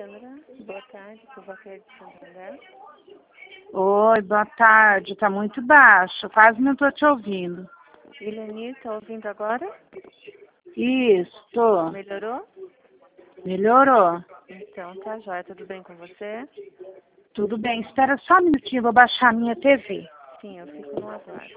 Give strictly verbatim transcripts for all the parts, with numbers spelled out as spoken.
Sandra, boa tarde, Popaquete de Santander. Oi, boa tarde. Tá muito baixo, quase não tô te ouvindo. Ileni, tá ouvindo agora? Isso, tô. Melhorou? Melhorou. Então, tá jóia, tudo bem com você? Tudo bem, espera só um minutinho, vou baixar a minha T V. Sim, eu fico no aguardo.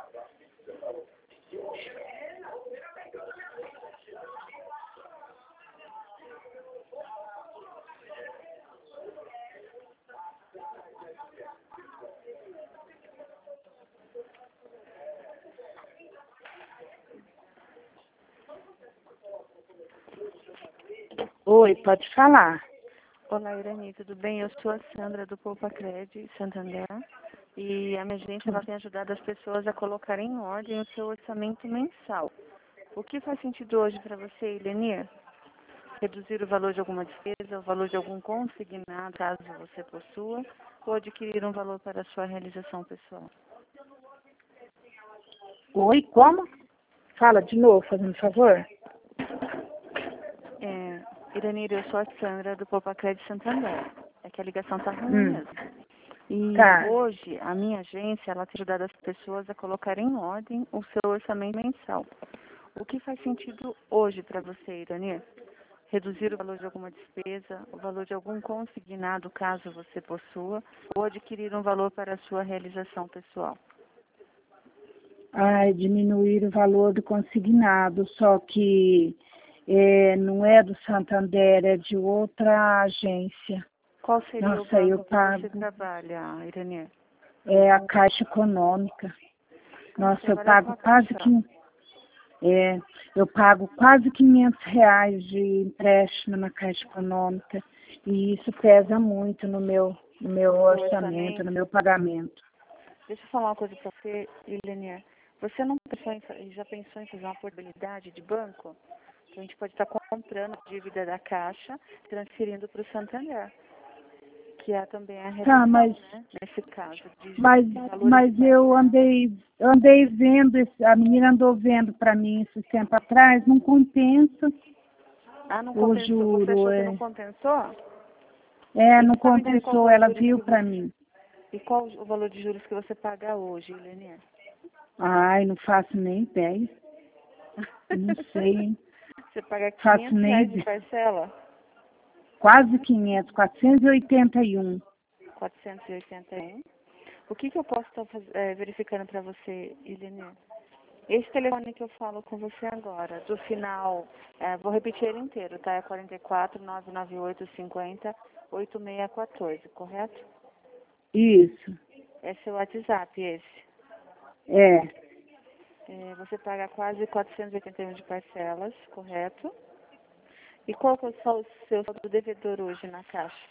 Oi, pode falar. Olá, Irani, tudo bem? Eu sou a Sandra do Poupacred Santander e a minha agência ela tem ajudado as pessoas a colocar em ordem o seu orçamento mensal. O que faz sentido hoje para você, Ileni? Reduzir o valor de alguma despesa, o valor de algum consignado, caso você possua, ou adquirir um valor para a sua realização pessoal? Oi, como? Fala de novo, fazendo favor. É, Iranir, eu sou a Sandra do Poupacred Santander. É que a ligação tá ruim Hum. mesmo. E Tá. hoje a minha agência ela tem ajudado as pessoas a colocar em ordem o seu orçamento mensal. O que faz sentido hoje para você, Iranir? Reduzir o valor de alguma despesa, o valor de algum consignado, caso você possua, ou adquirir um valor para a sua realização pessoal? Ai, diminuir o valor do consignado, só que é, não é do Santander, é de outra agência. Qual seria Nossa, o banco eu que pago. você trabalha, Iranir? É a Caixa Econômica. Nossa, Você eu trabalha com pago a quase Caixa? que é, eu pago quase quinhentos reais de empréstimo na Caixa Econômica e isso pesa muito no meu, no meu Seu orçamento, orçamento? no meu pagamento. Deixa eu falar uma coisa para você, Ilenia. Você não pensou em, já pensou em fazer uma portabilidade de banco? Que a gente pode estar comprando a dívida da Caixa, transferindo para o Santander, que é também a Tá, redução, mas, né? Nesse caso, de, mas, de valores de mas eu parcela. andei, andei vendo, esse- a menina andou vendo para mim esse tempo atrás, não compensa Ah, não o compensou? Você juro, achou que não é, compensou? é, E não sabe dizer qual que compensou, é os ela juros viu que para você... mim. E qual o valor de juros que você paga hoje, Ilenia? Ai, não faço nem ideia, não sei, hein? Você paga Faço quinhentos nem reais de ideia. parcela? Quase quinhentos, quatrocentos e oitenta e um. quatrocentos e oitenta e um. O que, que eu posso estar faz- eh, verificando para você, Ilenia? Esse telefone que eu falo com você agora, do final, eh, vou repetir ele inteiro, tá? É quarenta e quatro, nove nove oito, cinquenta, oitenta e seis quatorze, correto? Isso, É seu WhatsApp, esse. é. Eh, você paga quase quatrocentos e oitenta e um de parcelas, correto? E qual que é o seu seu saldo devedor hoje na Caixa?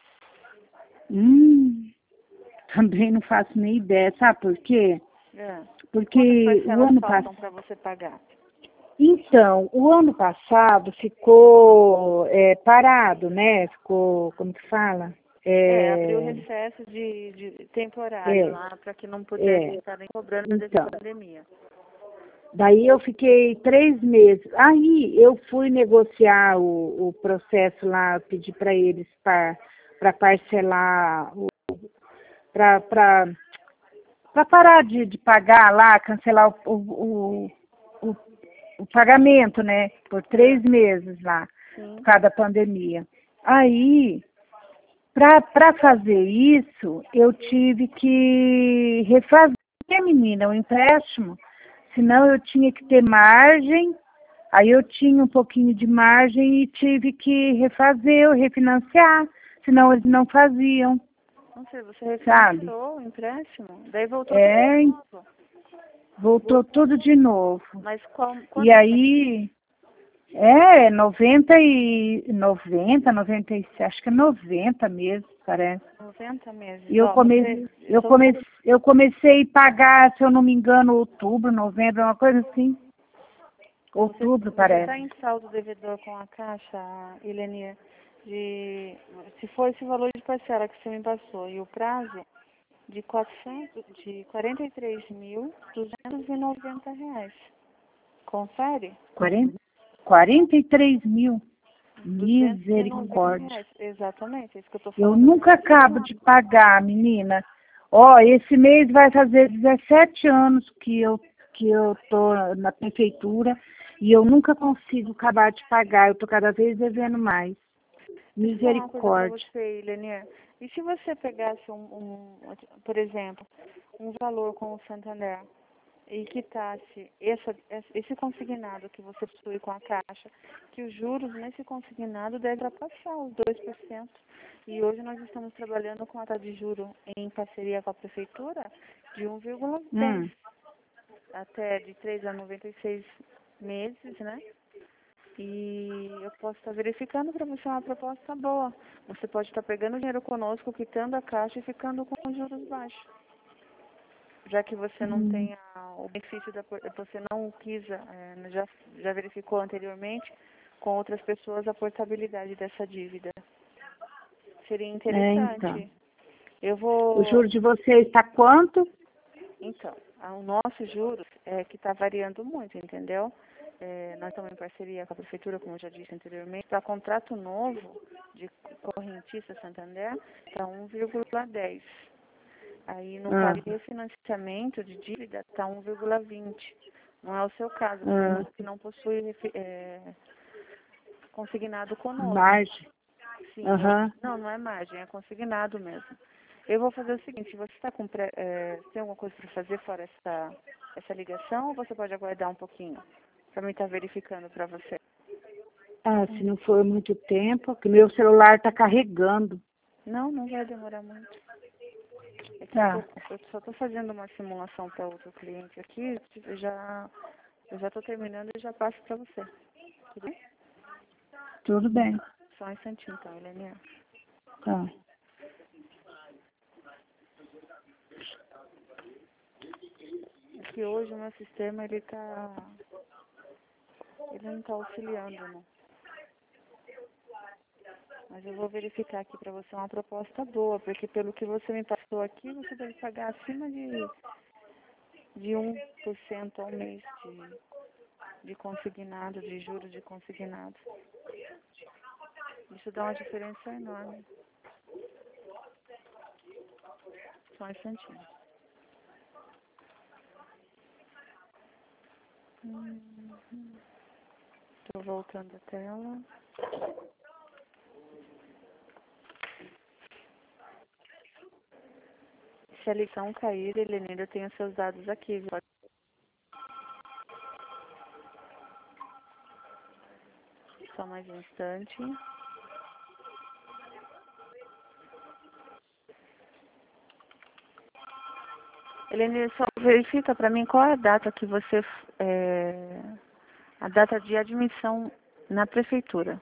Hum, também não faço nem ideia, sabe por quê? É. Quantas Porque o parcelas ano faltam passado. para você pagar? Então, o ano passado ficou é, parado, né? Ficou, como que fala? É, abriu É, recesso de, de temporário é, lá para que não pudessem é. estar cobrando devido Então, à pandemia. daí eu fiquei três meses. Aí eu fui negociar o, o processo lá, pedi para eles para parcelar, para para parar de, de pagar lá, cancelar o, o, o, o pagamento, né? Por três É, meses lá, por sim. causa da pandemia. Aí, para fazer isso, eu tive que refazer, menina, o empréstimo. Senão eu tinha que ter margem, aí eu tinha um pouquinho de margem e tive que refazer, refinanciar, senão eles não faziam, Não sei, você sabe? refinanciou o empréstimo? Daí voltou tudo de É, novo. voltou tudo de novo. Mas qual, E quantos meses? aí, é, noventa e noventa, noventa e sete, acho que é noventa mesmo, parece. noventa meses. E eu Ó, comecei, você... eu Só pra... comecei, eu comecei a pagar, se eu não me engano, outubro, novembro, uma coisa assim. Você Outubro, você parece. está em saldo devedor com a Caixa, Ilenia, de... Se for esse valor de parcela que você me passou e o prazo de, quatrocentos, de quarenta e três mil duzentos e noventa reais. Confere? quarenta, quarenta e três mil. Misericórdia. Reais. Exatamente, é isso que eu tô Eu falando. nunca acabo de pagar, menina. Ó, esse mês vai fazer dezessete anos que eu, que eu tô na prefeitura e eu nunca consigo acabar de pagar. Eu tô cada vez devendo mais. Deixa eu falar uma coisa pra Misericórdia. você, Lenier. E se você pegasse, um, um, por exemplo, um valor com o Santander e quitasse essa, esse consignado que você possui com a Caixa, que os juros nesse consignado devem ultrapassar os dois por cento. E hoje nós estamos trabalhando com a taxa de juro em parceria com a Prefeitura de um vírgula dez, Hum. até de três a noventa e seis meses, né? E eu posso estar verificando para você uma proposta boa. Você pode estar pegando dinheiro conosco, quitando a Caixa e ficando com os juros baixos. Já que você não Hum. tem a, o benefício, da, você não quis, é, já, já verificou anteriormente com outras pessoas a portabilidade dessa dívida. Seria É, interessante. então. Eu vou... O juro de vocês está quanto? Então, o nosso juros é que está variando muito, entendeu? É, nós estamos em parceria com a Prefeitura, como eu já disse anteriormente. Para contrato novo de correntista Santander, está um vírgula dez. Aí no Ah, vale refinanciamento de dívida está um vírgula vinte. Não é o seu caso, ah, você não possui é, consignado conosco. margem. Sim, Aham. não, não é margem, é consignado mesmo. Eu vou fazer o seguinte, você está com pré, é, tem alguma coisa para fazer fora essa, essa ligação ou você pode aguardar um pouquinho para mim estar verificando para você? Ah, se não for muito tempo, que meu celular está carregando. Não, não vai demorar muito. É que Tá, eu, tô, eu só estou fazendo uma simulação para outro cliente aqui, eu já eu já estou terminando e já passo para você. Tudo bem? tudo bem. Só um instantinho então, Helenia. Tá. É que hoje o meu sistema ele tá. Ele não está auxiliando, não. Mas eu vou verificar aqui para você uma proposta boa, porque pelo que você me passou aqui, você deve pagar acima de, de um por cento ao mês de, de consignado, de juros de consignado. Isso dá uma diferença enorme. Só um instantinho. Estou voltando a tela. Se a ligação cair, Helena, eu tenho seus dados aqui, viu? Só mais um instante. Helena, só verifica para mim qual é a data que você... É, a data de admissão na prefeitura.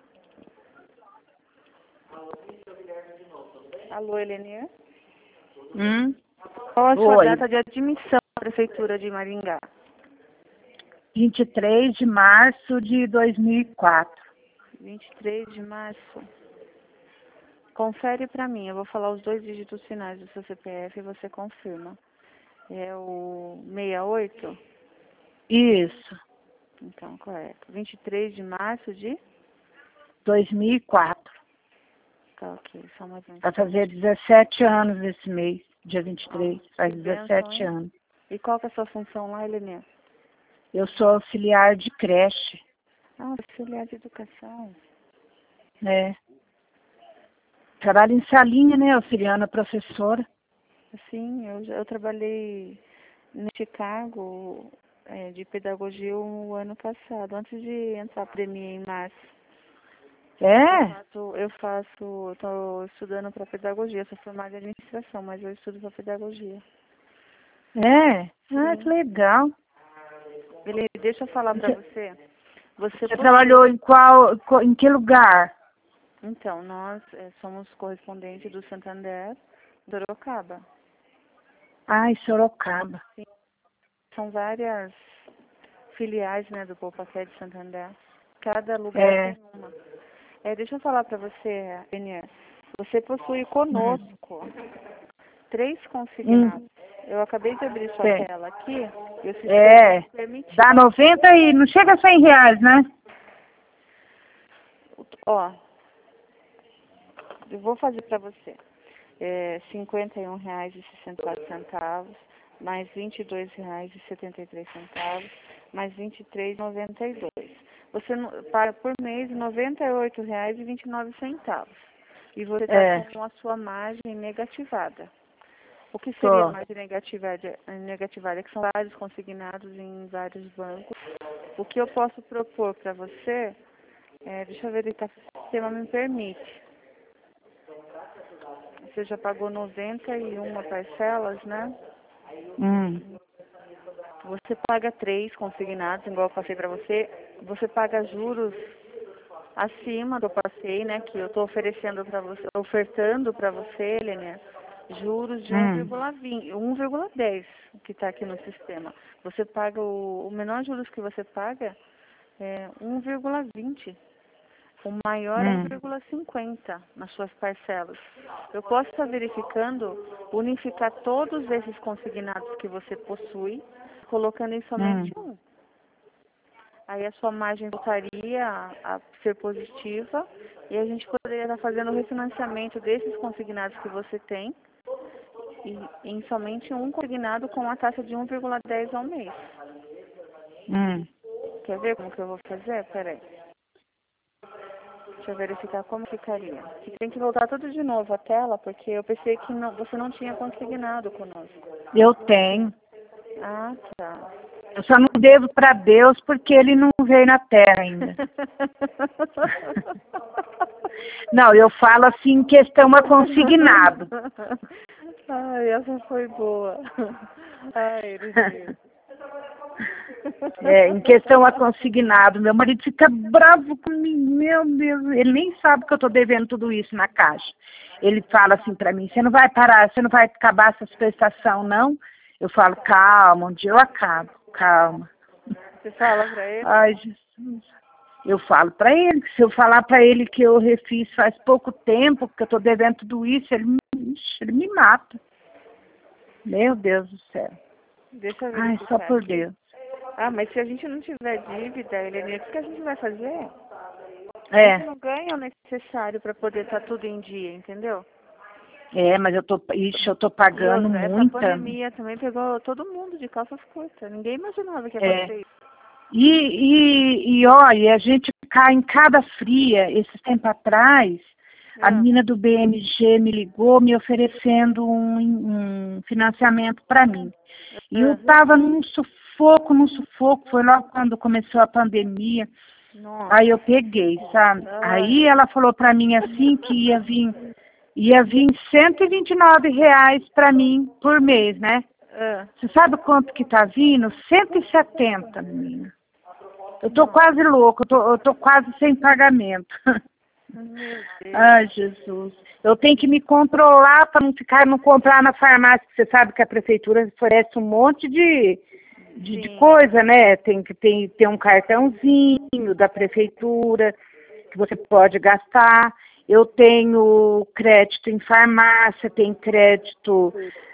Alô, Helena? Hum? Qual a sua Oi. data de admissão na prefeitura de Maringá? vinte e três de março de dois mil e quatro. vinte e três de março. Confere para mim, eu vou falar os dois dígitos finais do seu C P F e você confirma. É o sessenta e oito? Isso, Então, correto. vinte e três de março de... dois mil e quatro. Tá, ok. Só mais um Vai instante. fazer dezessete anos esse mês, dia vinte e três. Ah, Faz que bênção, dezessete hein? anos. E qual que é a sua função lá, Helena? Eu sou auxiliar de creche, Ah, auxiliar de educação. né? Trabalho em salinha, né? Auxiliando a professora. Sim, eu, já- eu trabalhei no Chicago é, de pedagogia o ano passado, antes de entrar a pandemia em março. Eu É? faço, eu faço, estou estudando para pedagogia, sou formada em administração, mas eu estudo para pedagogia. É? Ah, que Sim. legal. Ele, deixa eu falar para Você, você. Você você possui. trabalhou em qual, qual- em que lugar? Então, nós é, somos correspondentes do Santander, Sorocaba. Ah, em Sorocaba. Sim. São várias filiais, né, do Poupaqué de Santander. Cada lugar É. tem uma. É, deixa eu falar para você, Enier. Você possui Hum. conosco três Hum. consignados. Eu acabei de abrir sua Tem. tela aqui e o sistema É. permitiu. Dá noventa e... Não chega a cem reais, né? Ó, eu vou fazer para você. É cinquenta e um reais e sessenta e quatro centavos, mais vinte e dois reais e setenta e três centavos, mais vinte e três reais e noventa e dois centavos. Você não- paga por mês noventa e oito reais e vinte e nove centavos. E você está É, com a sua margem negativada. O que seria a tô. margem negativada? Negativada, que são vários consignados em vários bancos. O que eu posso propor para você, é, deixa eu verificar se o sistema me permite. Você já pagou noventa e uma parcelas, né? Hum, Você paga três consignados, igual eu passei para você. Você paga juros acima do passei, né? Que eu estou oferecendo para você, ofertando para você, Helena, juros de hum, um vírgula vinte, um vírgula dez que está aqui no sistema. Você paga o, o menor juros que você paga é um vírgula vinte. O maior é hum, um vírgula cinquenta nas suas parcelas. Eu posso estar verificando, unificar todos esses consignados que você possui, colocando em hum. somente um. Aí a sua margem voltaria a, a ser positiva e a gente poderia estar fazendo o refinanciamento desses consignados que você tem e, em somente um consignado com a taxa de um vírgula dez ao mês. Hum. Quer ver como que eu vou fazer? Peraí. Deixa eu verificar como ficaria. Você tem que voltar tudo de novo a tela, porque eu pensei que não, você não tinha consignado conosco. Eu tenho. Ah, tá. Eu só não devo para Deus porque ele não veio na Terra ainda. Não, eu falo assim em questão a consignado. Ai, essa foi boa. Ai, Erizinho. É, em questão a consignado, meu marido fica bravo comigo, meu Deus, ele nem sabe que eu estou devendo tudo isso na caixa. Ele fala assim para mim, você não vai parar, você não vai acabar essa prestação, não? Eu falo, calma, um dia eu acabo, calma. Você fala pra ele? Ai, Jesus. Eu falo para ele, que se eu falar para ele que eu refiz faz pouco tempo, que eu estou devendo tudo isso, ele, me- ixi, ele me mata. Meu Deus do céu. Deixa eu Ai, só verificar por aqui. Deus. Ah, mas se a gente não tiver dívida, Helena, o que a gente vai fazer? A gente É. não ganha o necessário para poder estar tudo em dia, entendeu? É, mas eu tô, ixi, eu tô E pagando outra, essa muita. pandemia também pegou todo mundo de calças curtas. Ninguém imaginava que ia É. acontecer isso. E, e, e olha, a gente cai em cada fria. Esses tempos atrás, a Ah, menina do B M G me ligou me oferecendo um, um financiamento para mim. E eu ah, estava num sufoco, num sufoco. Foi logo quando começou a pandemia. nossa. Aí eu peguei, sabe? Aí Ai, ela falou para mim assim que ia vir, ia vir cento e vinte e nove reais para mim por mês, né? ah, Você sabe quanto que tá vindo? cento e setenta, menina. Eu tô nossa. quase louca, eu tô, eu tô quase sem pagamento. Meu Deus. Ai, Jesus. Eu tenho que me controlar para não ficar, não comprar na farmácia. Você sabe que a prefeitura oferece um monte de, de, de Sim. coisa, né? Tem que ter, ter um cartãozinho da prefeitura que você pode gastar. Eu tenho crédito em farmácia, tenho crédito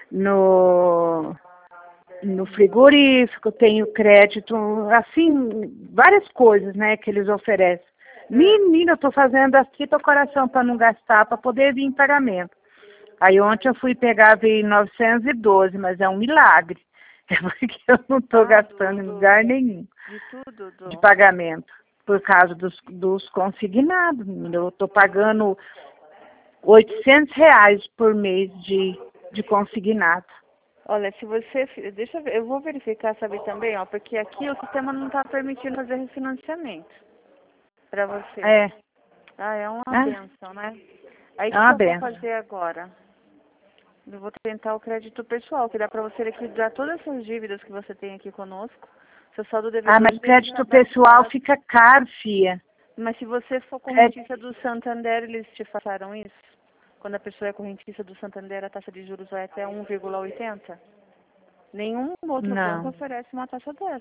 no no frigorífico, tenho crédito, assim, várias coisas, né, que eles oferecem. Ah, Menina, eu tô fazendo assim pro coração para não gastar, para poder vir em pagamento. Aí ontem eu fui pegar, veio novecentos e doze, mas é um milagre. É porque eu não tô ah, do, gastando em do, lugar nenhum de tudo, de do. pagamento, por causa dos, dos consignados, menina. Eu tô pagando oitocentos reais por mês de, de consignado. Olha, se você. fi- Deixa eu ver, eu vou verificar, sabe também, ó, porque aqui o sistema não está permitindo fazer refinanciamento para você. É, Ah, é uma é, benção, né? Aí o é que, que uma eu vou benção. fazer agora? Eu vou tentar o crédito pessoal, que dá para você liquidar todas essas dívidas que você tem aqui conosco. Seu saldo Ah, devedor mas seja crédito pessoal abaixado. fica caro, fia. Mas se você for Crédito, correntista do Santander, eles te passaram isso? Quando a pessoa é correntista do Santander, a taxa de juros vai até um vírgula oitenta? Nenhum outro banco não. oferece uma taxa dessa.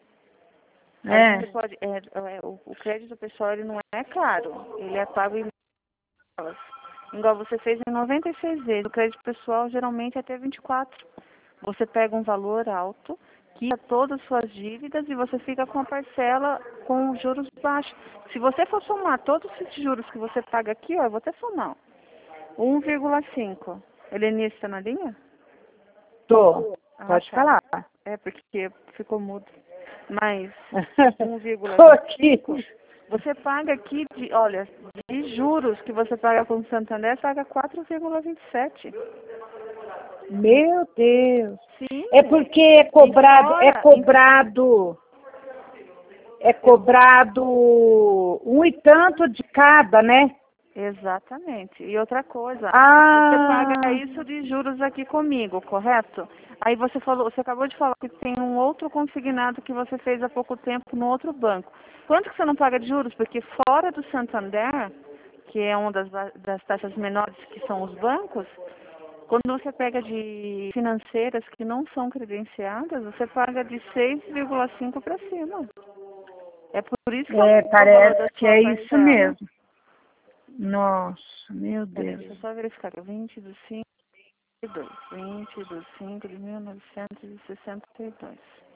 Aí É. você pode, é, é, o, o crédito pessoal ele não é caro, ele é pago em parcelas. Igual você fez em noventa e seis vezes. O crédito pessoal geralmente é até vinte e quatro. Você pega um valor alto quita todas as suas dívidas e você fica com a parcela com os juros baixos. Se você for somar todos esses juros que você paga aqui, ó, eu vou até somar, um vírgula cinco. Helenice, está na linha? Tô. Ah, Pode tá. falar. É, porque ficou mudo. Mas um vírgula cinco, você paga aqui, de, olha, de juros que você paga com o Santander, você paga quatro vírgula vinte e sete. Meu Deus. Sim. É porque é cobrado, fora, é cobrado, é cobrado um e tanto de cada, né? Exatamente. E outra coisa, Ah. você paga isso de juros aqui comigo, correto? Aí você falou, você acabou de falar que tem um outro consignado que você fez há pouco tempo no outro banco. Quanto que você não paga de juros? Porque fora do Santander, que é uma das, das taxas menores que são os bancos, quando você pega de financeiras que não são credenciadas, você paga de seis vírgula cinco para cima. É por isso que É, é o valor da parece que sua é isso parcela. mesmo. Nossa, meu Peraí, Deus. deixa eu só verificar. vinte do cinco de dois. vinte do cinco de mil novecentos e sessenta e dois.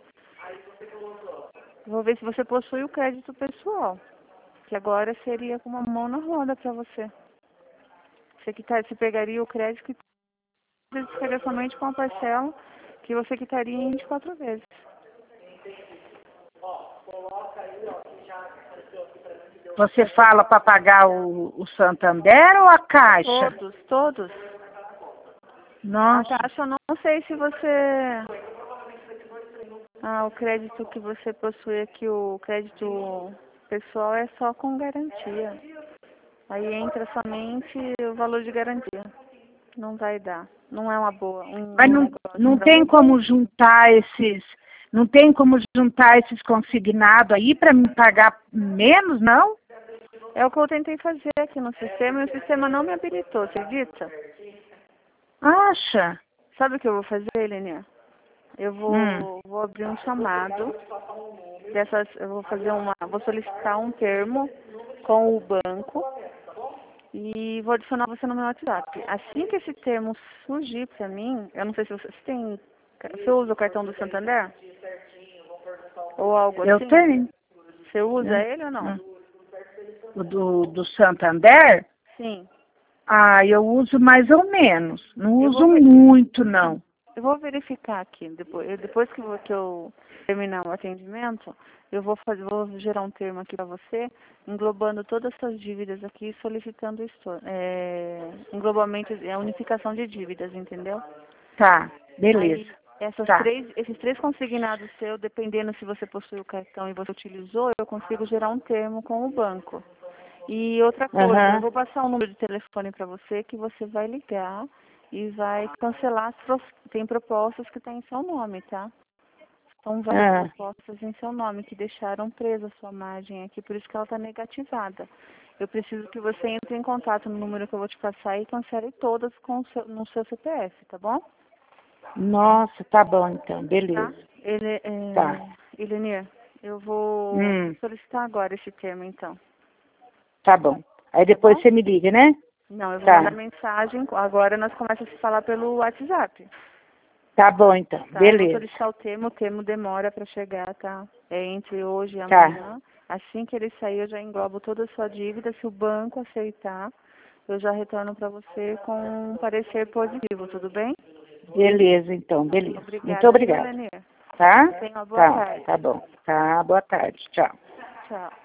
Vou ver se você possui o crédito pessoal, que agora seria com uma mão na roda para você. Você, quitar, você pegaria o crédito e ficaria somente com a parcela que você quitaria em vinte e quatro vezes. Você fala para pagar o, o Santander ou a Caixa? Todos, todos. Nossa. A Caixa, eu não sei se você... Ah, o crédito que você possui aqui, o crédito pessoal é só com garantia. Aí entra somente o valor de garantia. Não vai dar. Não é uma boa. Um Mas não, não tem como juntar esses, não tem como juntar esses consignados aí para me pagar menos, não? É o que eu tentei fazer aqui no sistema e o sistema não me habilitou, você acredita? Acha? Sabe o que eu vou fazer, Helenia? Eu vou, Hum. vou abrir um chamado. Dessas, eu vou fazer uma. Vou solicitar um termo com o banco e vou adicionar você no meu WhatsApp. Assim que esse termo surgir para mim, eu não sei se você, você tem. Você usa o cartão do Santander? Ou algo assim? Eu tenho. Você usa Hum. ele ou não? Hum. O do, do Santander? Sim. Ah, eu uso mais ou menos. Não Eu uso vou ver- muito, não. Eu vou verificar aqui, depois, eu- depois que, eu, que eu terminar o atendimento, eu vou fazer, vou gerar um termo aqui para você, englobando todas as suas dívidas aqui, solicitando isso, é, englobamento, é unificação de dívidas, entendeu? Tá, beleza. Aí, essas Tá. três, esses três consignados seus, dependendo se você possui o cartão e você utilizou, eu consigo gerar um termo com o banco. E outra coisa, Aham. eu vou passar um número de telefone para você que você vai ligar e vai cancelar as pro... tem propostas que estão em seu nome, tá? São várias Ah. propostas em seu nome que deixaram presa a sua margem aqui, por isso que ela está negativada. Eu preciso que você entre em contato no número que eu vou te passar e cancele todas com o seu, no seu C P F, tá bom? Nossa, tá bom então, Tá? beleza. Ele, é... Tá. Elenir, eu vou Hum, solicitar agora esse termo, então. tá bom. Aí Tá depois bom? você me liga, né? Não, eu vou Tá. mandar mensagem. Agora nós começamos a se falar pelo WhatsApp. Tá bom então, Tá? Eu vou beleza. solicitar o termo. O termo demora para chegar, tá? É entre hoje e Tá. amanhã. Assim que ele sair, eu já englobo toda a sua dívida. Se o banco aceitar, eu já retorno para você com um parecer positivo, tudo bem? Beleza então, beleza. Obrigada, Muito viu, obrigada. Lenir? Tá? Tenha uma boa Tá, tarde. tá bom. Tá, boa tarde. Tchau. Tchau.